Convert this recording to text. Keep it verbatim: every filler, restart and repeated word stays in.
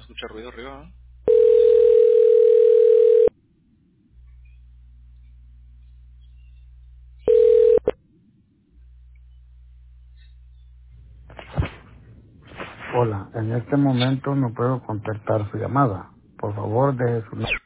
escucha ruido arriba. ¿Eh? Hola, en este momento no puedo contestar su llamada. Por favor, deje su